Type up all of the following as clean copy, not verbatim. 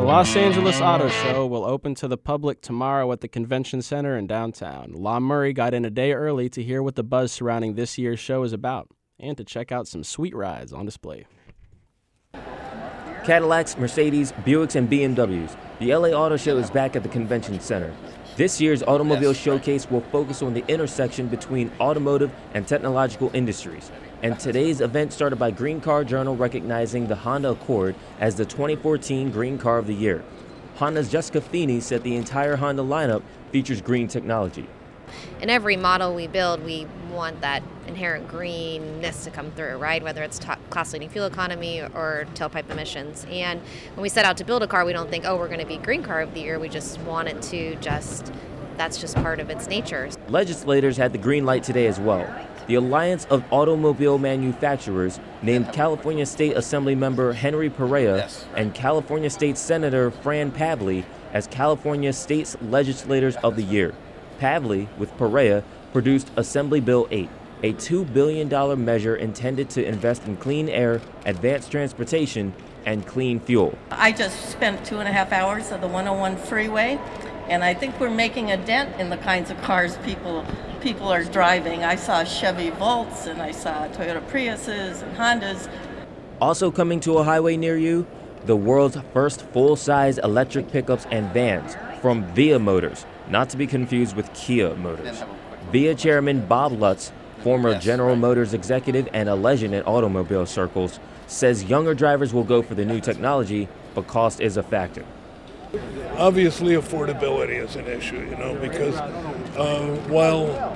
Los Angeles Auto Show will open to the public tomorrow at the Convention Center in downtown. Lon Murray got in a day early to hear what the buzz surrounding this year's show is about and to check out some sweet rides on display. Cadillacs, Mercedes, Buicks, and BMWs. The LA Auto Show is back at the Convention Center. This year's automobile showcase will focus on the intersection between automotive and technological industries. And today's event started by Green Car Journal recognizing the Honda Accord as the 2014 Green Car of the Year. Honda's Jessica Feeney said the entire Honda lineup features green technology. In every model we build, we want that inherent greenness to come through, right? Whether it's class-leading fuel economy or tailpipe emissions. And when we set out to build a car, we don't think, oh, we're going to be Green Car of the Year. We just want it to that's just part of its nature. Legislators had the green light today as well. The Alliance of Automobile Manufacturers named California State Assembly member Henry Perea and California State Senator Fran Pavley as California State's Legislators of the Year. Pavley, with Perea, produced Assembly Bill 8, a $2 billion measure intended to invest in clean air, advanced transportation, and clean fuel. I just spent 2.5 hours of the 101 freeway, and I think we're making a dent in the kinds of cars people are driving. I saw Chevy Volts, and I saw Toyota Priuses and Hondas. Also coming to a highway near you, the world's first full-size electric pickups and vans from VIA Motors, not to be confused with Kia Motors. VIA chairman Bob Lutz, former General Motors executive and a legend in automobile circles, says younger drivers will go for the new technology, but cost is a factor. Obviously, affordability is an issue, because while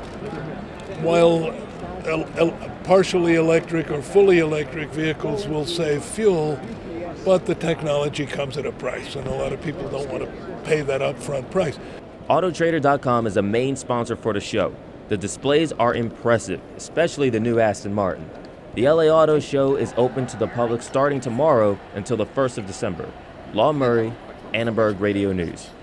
partially electric or fully electric vehicles will save fuel, but the technology comes at a price, and a lot of people don't want to pay that upfront price. Autotrader.com is a main sponsor for the show. The displays are impressive, especially the new Aston Martin. The LA Auto Show is open to the public starting tomorrow until the 1st of December. Lon Murray, Annenberg Radio News.